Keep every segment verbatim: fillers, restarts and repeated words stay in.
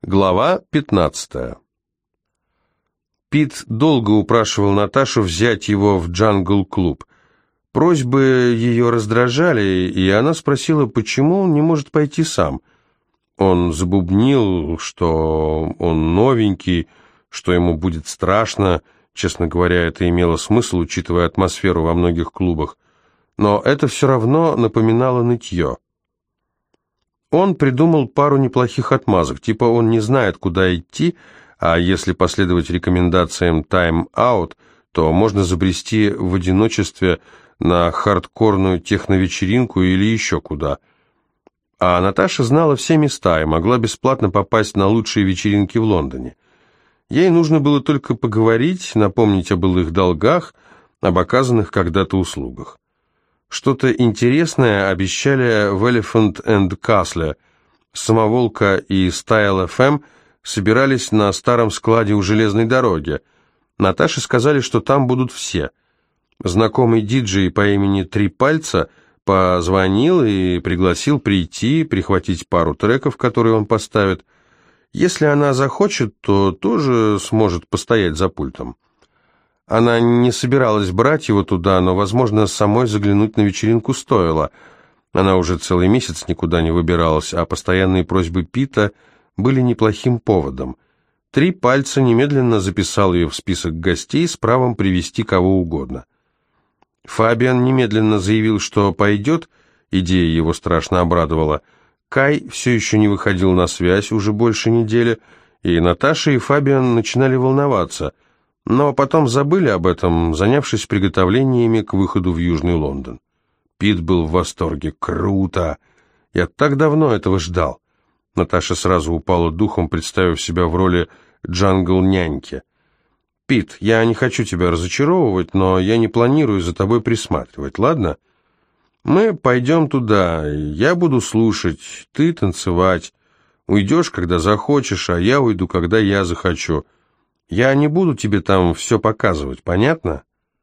Глава пятнадцатая. Пит долго упрашивал Наташу взять его в джангл-клуб. Просьбы ее раздражали, и она спросила, почему он не может пойти сам. Он забубнил, что он новенький, что ему будет страшно. Честно говоря, это имело смысл, учитывая атмосферу во многих клубах. Но это все равно напоминало нытье. Он придумал пару неплохих отмазок, типа он не знает, куда идти, а если последовать рекомендациям тайм-аут, то можно забрести в одиночестве на хардкорную техновечеринку или еще куда. А Наташа знала все места и могла бесплатно попасть на лучшие вечеринки в Лондоне. Ей нужно было только поговорить, напомнить о былых долгах, об оказанных когда-то услугах. Что-то интересное обещали в Elephant and Castle. Самоволка и Style эф эм собирались на старом складе у железной дороги. Наташе сказали, что там будут все. Знакомый диджей по имени Три Пальца позвонил и пригласил прийти, прихватить пару треков, которые он поставит. Если она захочет, то тоже сможет постоять за пультом. Она не собиралась брать его туда, но, возможно, самой заглянуть на вечеринку стоило. Она уже целый месяц никуда не выбиралась, а постоянные просьбы Пита были неплохим поводом. Три Пальца немедленно записал ее в список гостей с правом привести кого угодно. Фабиан немедленно заявил, что пойдет, идея его страшно обрадовала. Кай все еще не выходил на связь уже больше недели, и Наташа и Фабиан начинали волноваться – но потом забыли об этом, занявшись приготовлениями к выходу в Южный Лондон. Пит был в восторге. «Круто! Я так давно этого ждал!» Наташа сразу упала духом, представив себя в роли джангл-няньки. «Пит, я не хочу тебя разочаровывать, но я не планирую за тобой присматривать, ладно? Мы пойдем туда, я буду слушать, ты танцевать. Уйдешь, когда захочешь, а я уйду, когда я захочу. Я не буду тебе там все показывать, понятно?»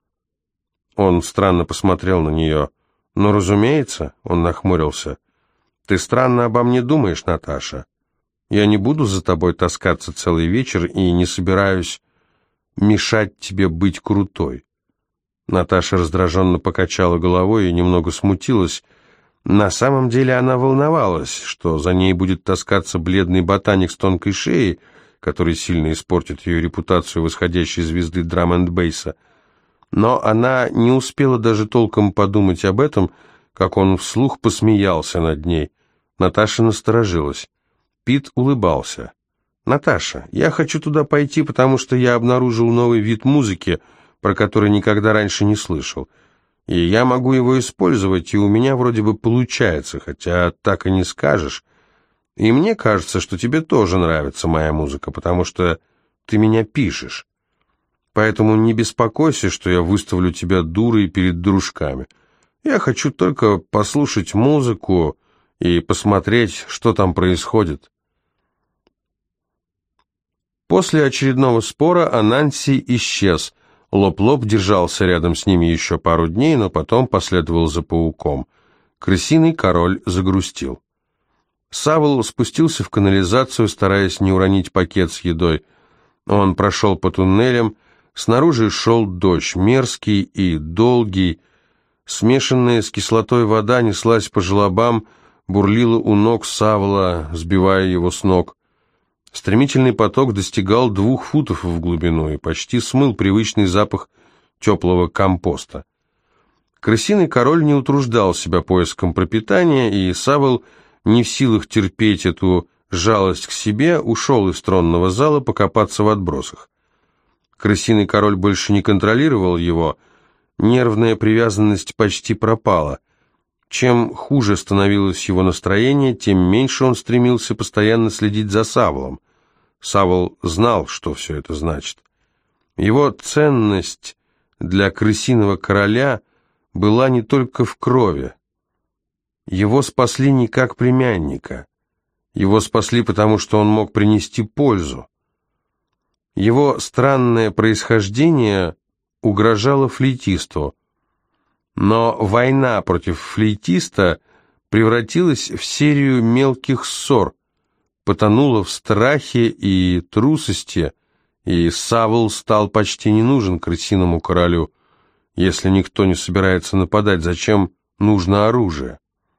Он странно посмотрел на нее. «Ну, разумеется», — он нахмурился. «Ты странно обо мне думаешь, Наташа. Я не буду за тобой таскаться целый вечер и не собираюсь мешать тебе быть крутой». Наташа раздраженно покачала головой и немного смутилась. На самом деле она волновалась, что за ней будет таскаться бледный ботаник с тонкой шеей, который сильно испортит ее репутацию восходящей звезды драм-энд-бейса. Но она не успела даже толком подумать об этом, как он вслух посмеялся над ней. Наташа насторожилась. Пит улыбался. «Наташа, я хочу туда пойти, потому что я обнаружил новый вид музыки, про который никогда раньше не слышал. И я могу его использовать, и у меня вроде бы получается, хотя так и не скажешь. И мне кажется, что тебе тоже нравится моя музыка, потому что ты меня пишешь. Поэтому не беспокойся, что я выставлю тебя дурой перед дружками. Я хочу только послушать музыку и посмотреть, что там происходит». После очередного спора Ананси исчез. Лоп-Лоп держался рядом с ними еще пару дней, но потом последовал за пауком. Крысиный король загрустил. Савл спустился в канализацию, стараясь не уронить пакет с едой. Он прошел по туннелям. Снаружи шел дождь, мерзкий и долгий. Смешанная с кислотой вода неслась по желобам, бурлила у ног Савла, сбивая его с ног. Стремительный поток достигал двух футов в глубину и почти смыл привычный запах теплого компоста. Крысиный король не утруждал себя поиском пропитания, и Савл, не в силах терпеть эту жалость к себе, ушел из тронного зала покопаться в отбросах. Крысиный король больше не контролировал его, нервная привязанность почти пропала. Чем хуже становилось его настроение, тем меньше он стремился постоянно следить за Савлом. Савл знал, что все это значит. Его ценность для крысиного короля была не только в крови. Его спасли не как племянника. Его спасли, потому что он мог принести пользу. Его странное происхождение угрожало флейтисту. Но война против флейтиста превратилась в серию мелких ссор. потонула в страхе и трусости, и Савл стал почти не нужен крысиному королю. Если никто не собирается нападать, зачем нужно оружие?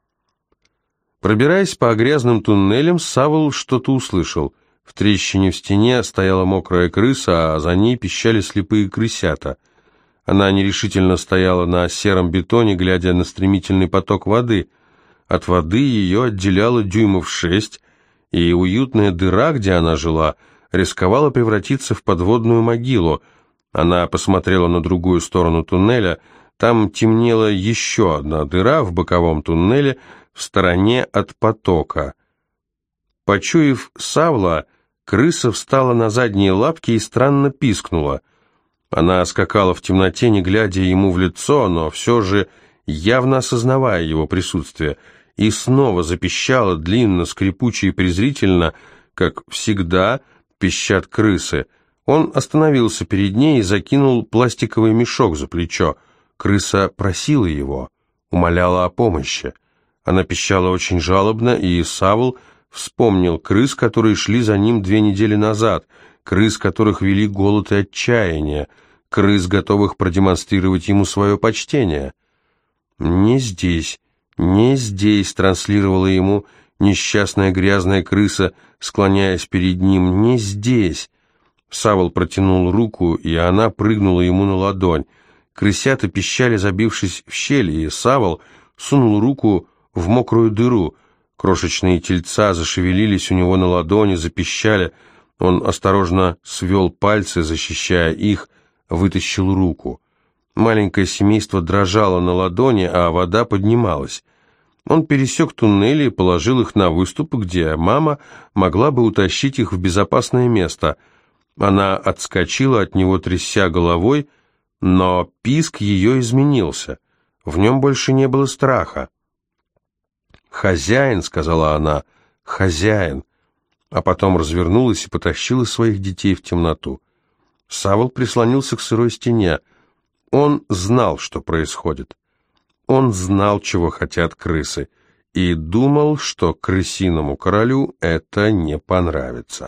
Пробираясь по грязным туннелям, Савл что-то услышал. В трещине в стене стояла мокрая крыса, а за ней пищали слепые крысята. Она нерешительно стояла на сером бетоне, глядя на стремительный поток воды. От воды ее отделяло дюймов шесть, и уютная дыра, где она жила, рисковала превратиться в подводную могилу. Она посмотрела на другую сторону туннеля. Там темнела еще одна дыра в боковом туннеле в стороне от потока. Почуяв Савла, крыса встала на задние лапки и странно пискнула. Она скакала в темноте, не глядя ему в лицо, но все же явно осознавая его присутствие, и снова запищала длинно, скрипуче и презрительно, как всегда пищат крысы. Он остановился перед ней и закинул пластиковый мешок за плечо. Крыса просила его, умоляла о помощи. Она пищала очень жалобно, и Савл вспомнил крыс, которые шли за ним две недели назад, крыс, которых вели голод и отчаяние, крыс, готовых продемонстрировать ему свое почтение. «Не здесь, не здесь», — транслировала ему несчастная грязная крыса, склоняясь перед ним, «не здесь». Савл протянул руку, и она прыгнула ему на ладонь. Крысята пищали, забившись в щель, и Савл сунул руку в мокрую дыру. Крошечные тельца зашевелились у него на ладони, запищали. Он осторожно свел пальцы, защищая их, вытащил руку. Маленькое семейство дрожало на ладони, а вода поднималась. Он пересек туннели и положил их на выступ, где мама могла бы утащить их в безопасное место. Она отскочила от него, тряся головой, но писк ее изменился. В нем больше не было страха. «Хозяин», — сказала она, — «хозяин», а потом развернулась и потащила своих детей в темноту. Савл прислонился к сырой стене. Он знал, что происходит. Он знал, чего хотят крысы, и думал, что крысиному королю это не понравится.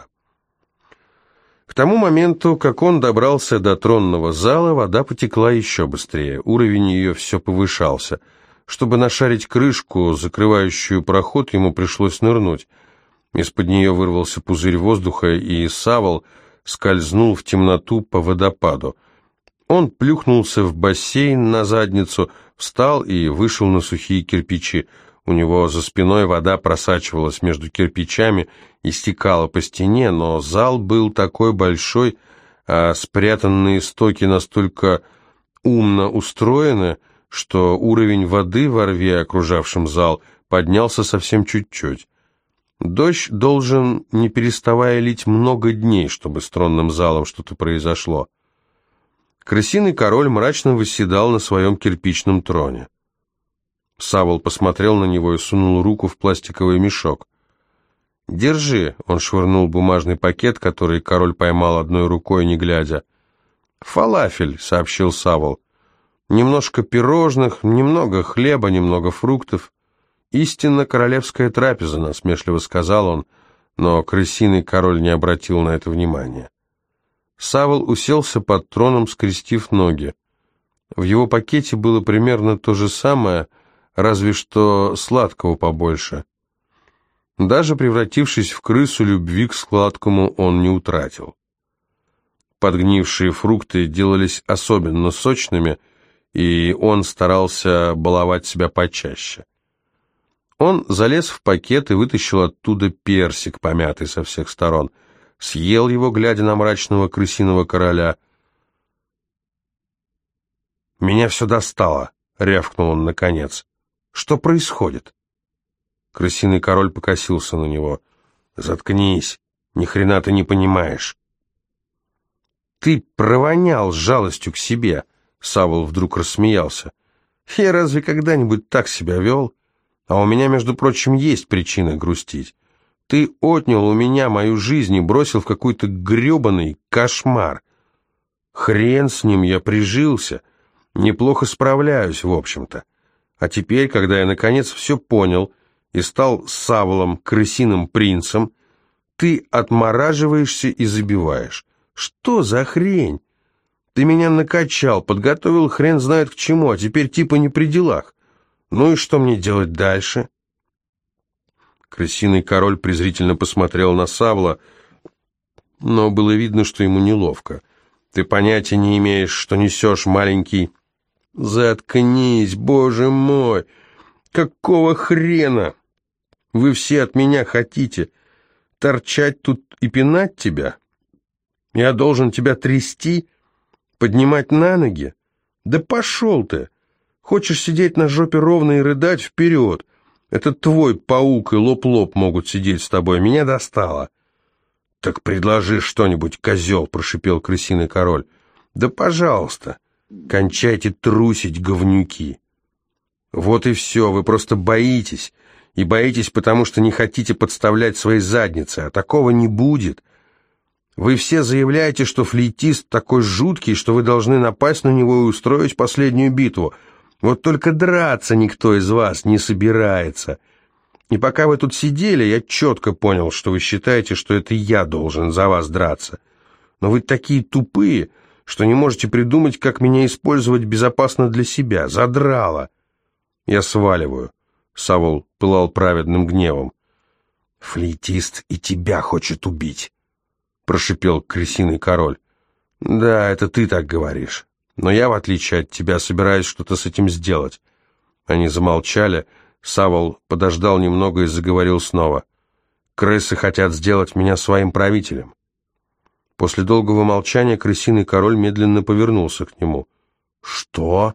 К тому моменту, как он добрался до тронного зала, вода потекла еще быстрее, уровень ее все повышался. Чтобы нашарить крышку, закрывающую проход, ему пришлось нырнуть. Из-под нее вырвался пузырь воздуха, и Савл скользнул в темноту по водопаду. Он плюхнулся в бассейн на задницу, встал и вышел на сухие кирпичи. У него за спиной вода просачивалась между кирпичами и стекала по стене, но зал был такой большой, а спрятанные стоки настолько умно устроены, что уровень воды во рве, окружавшем зал, поднялся совсем чуть-чуть. Дождь должен, не переставая лить, много дней, чтобы с тронным залом что-то произошло. Крысиный король мрачно восседал на своем кирпичном троне. Савл посмотрел на него и сунул руку в пластиковый мешок. «Держи», — он швырнул бумажный пакет, который король поймал одной рукой, не глядя. «Фалафель», — сообщил Савл. «Немножко пирожных, немного хлеба, немного фруктов. Истинно королевская трапеза», — насмешливо сказал он, но крысиный король не обратил на это внимания. Савл уселся под троном, скрестив ноги. В его пакете было примерно то же самое, разве что сладкого побольше. Даже превратившись в крысу, любви к сладкому он не утратил. Подгнившие фрукты делались особенно сочными, и он старался баловать себя почаще. Он залез в пакет и вытащил оттуда персик, помятый со всех сторон. Съел его, глядя на мрачного крысиного короля. «Меня все достало», — рявкнул он наконец. «Что происходит?» Крысиный король покосился на него. «Заткнись, ни хрена ты не понимаешь». «Ты провонял с жалостью к себе», — Савл вдруг рассмеялся. «Я разве когда-нибудь так себя вел? А у меня, между прочим, есть причина грустить. Ты отнял у меня мою жизнь и бросил в какой-то гребаный кошмар. Хрен с ним, я прижился, неплохо справляюсь, в общем-то. А теперь, когда я наконец все понял и стал Савлом, крысиным принцем, ты отмораживаешься и забиваешь. Что за хрень? Ты меня накачал, подготовил хрен знает к чему, а теперь типа не при делах. Ну и что мне делать дальше?» Крысиный король презрительно посмотрел на Савла, но было видно, что ему неловко. «Ты понятия не имеешь, что несешь, маленький...» «Заткнись, боже мой! Какого хрена? Вы все от меня хотите торчать тут и пинать тебя? Я должен тебя трясти, поднимать на ноги? Да пошел ты! Хочешь сидеть на жопе ровно и рыдать? Вперед! Это твой паук и лоб-лоб могут сидеть с тобой. Меня достало!» «Так предложи что-нибудь, козел!» — прошипел крысиный король. «Да пожалуйста! Кончайте трусить, говнюки!» «Вот и все, вы просто боитесь, и боитесь, потому что не хотите подставлять свои задницы, а такого не будет. Вы все заявляете, что флейтист такой жуткий, что вы должны напасть на него и устроить последнюю битву. Вот только драться никто из вас не собирается. И пока вы тут сидели, я четко понял, что вы считаете, что это я должен за вас драться. Но вы такие тупые, что не можете придумать, как меня использовать безопасно для себя. Задрало!» «Я сваливаю», — Савол пылал праведным гневом. «Флейтист и тебя хочет убить», — прошипел крысиный король. «Да, это ты так говоришь, но я, в отличие от тебя, собираюсь что-то с этим сделать». Они замолчали. Савол подождал немного и заговорил снова. «Крысы хотят сделать меня своим правителем». После долгого молчания крысиный король медленно повернулся к нему. «Что?»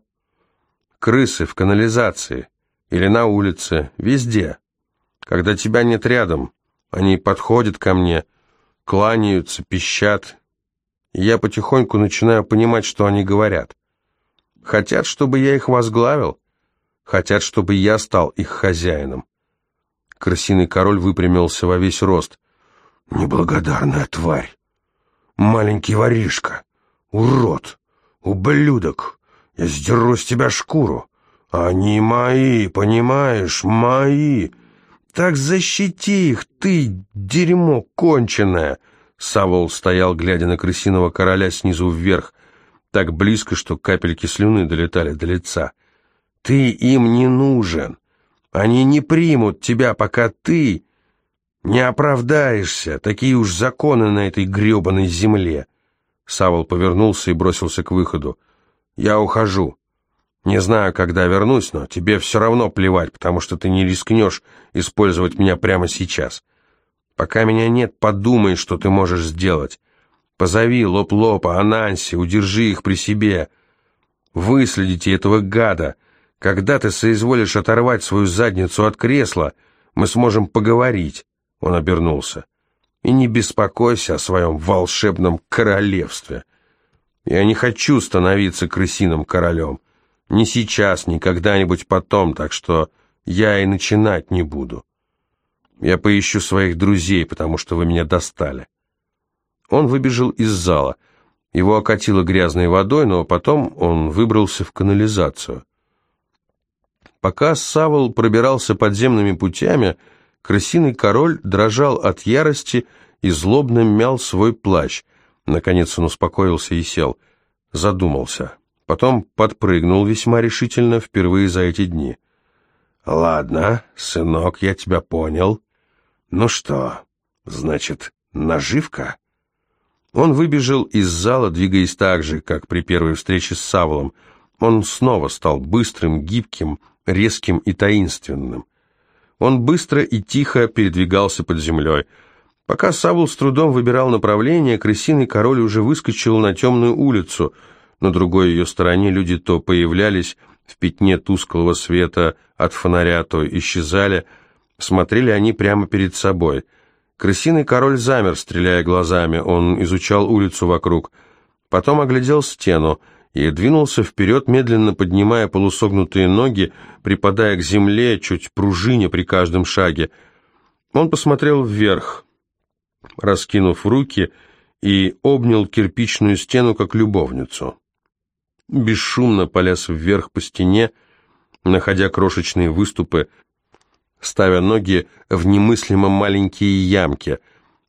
«Крысы в канализации или на улице, везде. Когда тебя нет рядом, они подходят ко мне, кланяются, пищат, и я потихоньку начинаю понимать, что они говорят. Хотят, чтобы я их возглавил, хотят, чтобы я стал их хозяином». Крысиный король выпрямился во весь рост. «Неблагодарная тварь! Маленький воришка! Урод! Ублюдок! Я сдеру с тебя шкуру! Они мои, понимаешь, мои! Так защити их, ты, дерьмо конченое!» Савол стоял, глядя на крысиного короля снизу вверх, так близко, что капельки слюны долетали до лица. «Ты им не нужен! Они не примут тебя, пока ты не оправдаешься! Такие уж законы на этой гребаной земле!» Савол повернулся и бросился к выходу. «Я ухожу. Не знаю, когда вернусь, но тебе все равно плевать, потому что ты не рискнешь использовать меня прямо сейчас. Пока меня нет, подумай, что ты можешь сделать. Позови Лоп-Лопа, Ананси, удержи их при себе. Выследите этого гада. Когда ты соизволишь оторвать свою задницу от кресла, мы сможем поговорить». Он обернулся. «И не беспокойся о своем волшебном королевстве. Я не хочу становиться крысиным королем. Ни сейчас, ни когда-нибудь потом, так что я и начинать не буду. Я поищу своих друзей, потому что вы меня достали». Он выбежал из зала. Его окатило грязной водой, но потом он выбрался в канализацию. Пока Савол пробирался подземными путями, крысиный король дрожал от ярости и злобно мял свой плащ. Наконец он успокоился и сел. Задумался. Потом подпрыгнул весьма решительно впервые за эти дни. «Ладно, сынок, я тебя понял. Ну что, значит, наживка?» Он выбежал из зала, двигаясь так же, как при первой встрече с Саволом. Он снова стал быстрым, гибким, резким и таинственным. Он быстро и тихо передвигался под землей. Пока Савол с трудом выбирал направление, крысиный король уже выскочил на темную улицу. На другой ее стороне люди то появлялись в пятне тусклого света от фонаря, то исчезали. Смотрели они прямо перед собой. Крысиный король замер, стреляя глазами. Он изучал улицу вокруг. Потом оглядел стену и двинулся вперед, медленно поднимая полусогнутые ноги, припадая к земле, чуть пружиня при каждом шаге. Он посмотрел вверх, раскинув руки, и обнял кирпичную стену, как любовницу. Бесшумно полез вверх по стене, находя крошечные выступы, ставя ноги в немыслимо маленькие ямки.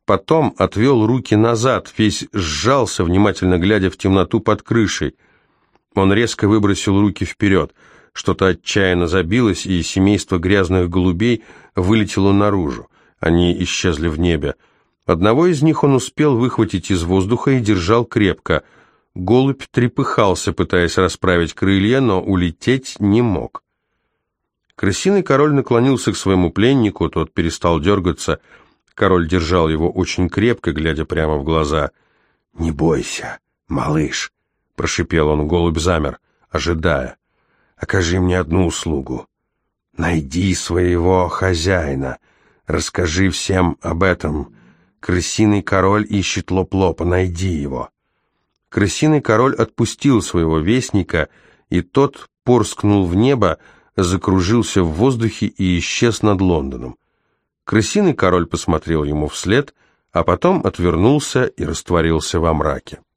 Потом отвел руки назад, весь сжался, внимательно глядя в темноту под крышей. Он резко выбросил руки вперед. Что-то отчаянно забилось, и семейство грязных голубей вылетело наружу. Они исчезли в небе. Одного из них он успел выхватить из воздуха и держал крепко. Голубь трепыхался, пытаясь расправить крылья, но улететь не мог. Крысиный король наклонился к своему пленнику, тот перестал дергаться. Король держал его очень крепко, глядя прямо в глаза. «Не бойся, малыш», — прошипел он. Голубь замер, ожидая. «Окажи мне одну услугу. Найди своего хозяина. Расскажи всем об этом. Крысиный король ищет Лоп-Лопа, найди его». Крысиный король отпустил своего вестника, и тот порскнул в небо, закружился в воздухе и исчез над Лондоном. Крысиный король посмотрел ему вслед, а потом отвернулся и растворился во мраке.